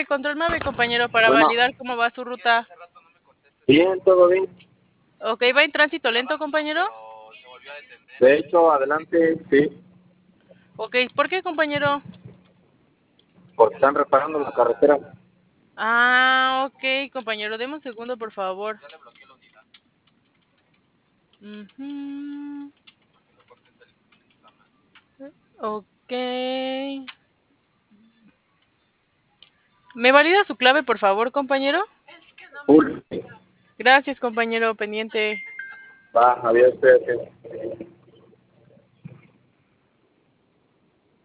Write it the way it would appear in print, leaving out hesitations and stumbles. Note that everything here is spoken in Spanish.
control 9, compañero, para Bueno. validar cómo va su ruta. Bien, todo bien. Ok, ¿va en tránsito lento, compañero? De hecho, adelante, sí, Ok, ¿por qué, compañero? porque están reparando la carretera. Ah, ok, compañero, deme un segundo, por favor. Ujú. Ok. ¿Me valida su clave, por favor, compañero? Full. Gracias, compañero, pendiente. Va, adiós, cuídate.